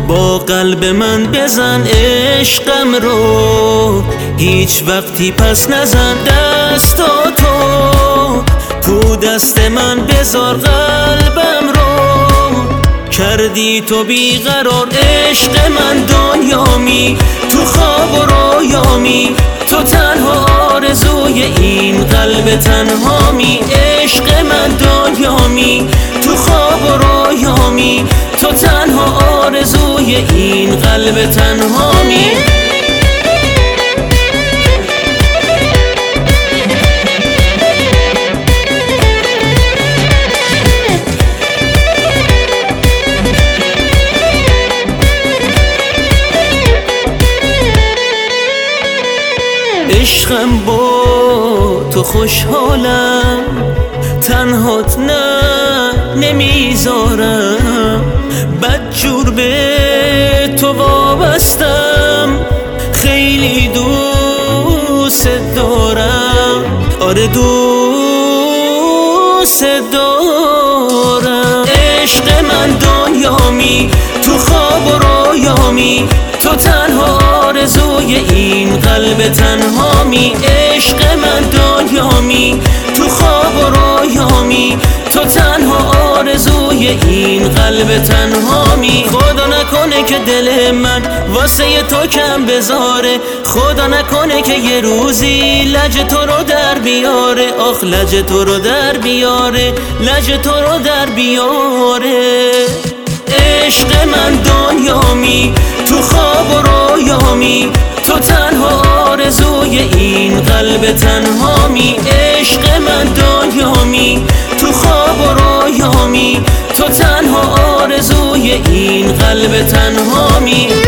با قلب من بزن عشقم رو، هیچ وقتی پس نزن دستاتو، تو دست من بذار قلبم رو، کردی تو بیقرار عشق من دنیامی، تو خواب و رویامی، تو تنها آرزوی این قلب تنهامی، عشق من دنیامی، تو خواب و رویامی، تو تنها آرزوی این قلب تنهامی. عشقم با تو خوشحالم، تنهات نه نمیذارم، بدجور به تو وابستم، خیلی دوست دارم، آره دوست دارم. عشق من دنیامی، تو خواب و رویامی، تو تنها آرزوی این قلب تنهامی، عشق من دنیامی، تو خواب و رویامی، تو تنها آرزوی این قلب تنهامی. خدا نکنه که دل من واسه تو کم بذاره، خدا نکنه که یه روزی لج تو رو در بیاره، آخ لج تو رو در بیاره، لج تو رو در بیاره. عشق من دنیامی، تو خواب و رویامی، تو تنها آرزوی این قلب تنهامی، عشق من دنیامی، تو خواب و رویامی، تو تنها آرزوی این قلب تنهامی.